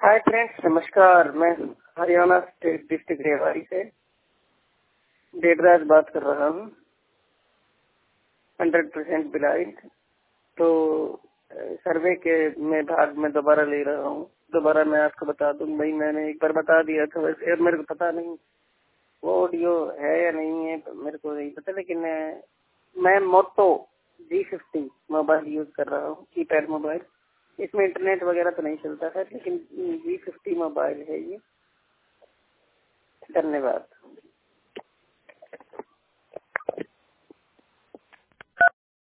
Hi friends, नमस्कार। मैं Haryana state district Rewari से देवराज बात कर रहा हूँ। 100% ब्लाइंड। तो सर्वे के में भाग में दोबारा ले रहा हूँ। दोबारा मैं आपको बता दूँ भाई, मैंने एक बार बता दिया था वैसे, मेरे को पता नहीं वो ऑडियो है या नहीं है, मेरे को नहीं पता। लेकिन मैं मोटो G50 मोबाइल यूज कर रहा हूँ, कीपैड मोबाइल। इसमें इंटरनेट वगैरह तो नहीं चलता है, लेकिन G50 मोबाइल है ये। धन्यवाद।